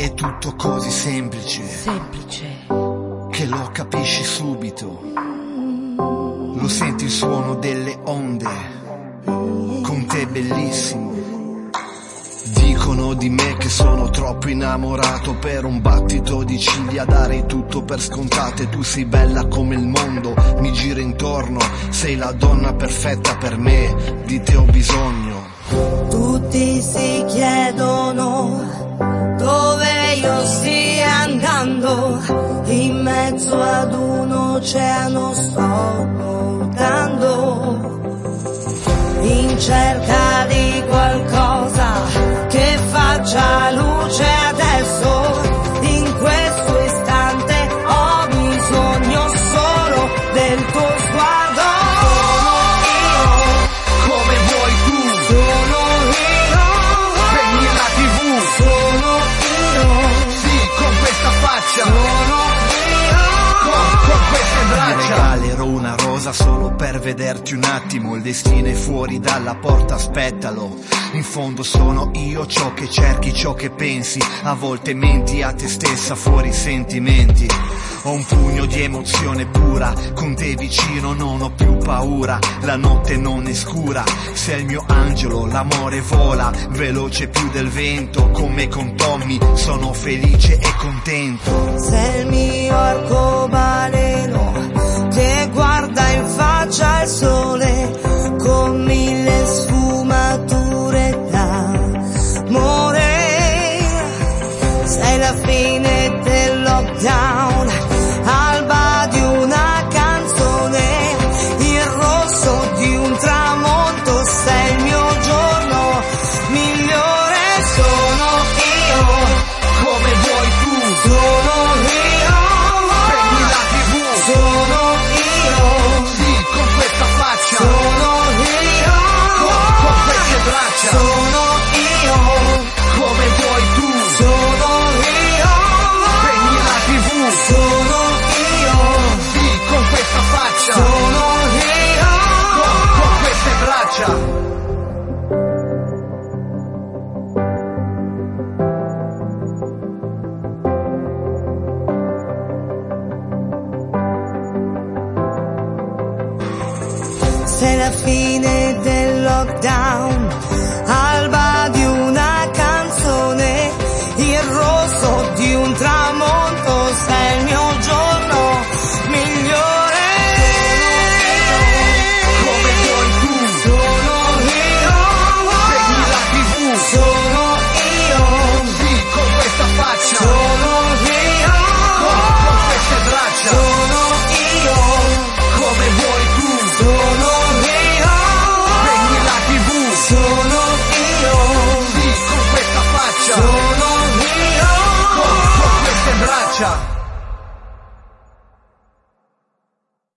È tutto così semplice, che lo capisci subito. Lo senti il suono delle onde, con te è bellissimo. Dicono di me che sono troppo innamorato, per un battito di ciglia darei tutto per scontato. E tu sei bella come il mondo, mi gira intorno, sei la donna perfetta per me, di te ho bisogno. Tutti si chiedono dove io stia andando, in mezzo ad un oceano sto nuotando, in cerca di qualcosa che faccia luce adesso. In questo istante ho bisogno solo del tuo sguardo. Sono io, come vuoi tu. Sono io, spegni la TV. sono io, Sì, con questa faccia. sono io. Con queste braccia. Ti regalerò una rosa solo per vederti un attimo. Il destino è fuori dalla porta, aspettalo. In fondo sono io ciò che cerchi, ciò che pensi. A volte menti a te stessa, fuori sentimenti. Ho un pugno di emozione pura, con te vicino non ho più paura. La notte non è scura, sei il mio angelo, l'amore vola veloce più del vento. Come con Tommy sono felice e contento. Sei il mio arcobaleno che guarda in faccia il sole con mille sfumature d'amore. Sei la fine del lockdown, alba di una canzone, il rosso di un tramonto. Sei il mio giorno migliore. Sono io, Come vuoi tu. sono io, Spegni la TV. sono io, Sì, con questa faccia. sono io, Con queste braccia. sono io, Come vuoi tu. sono io, Spegni la TV. sono io, Sì, con questa faccia. sono io. Con queste braccia. Sei la fine del lockdown, alba di una canzone, il rosso di un tramonto.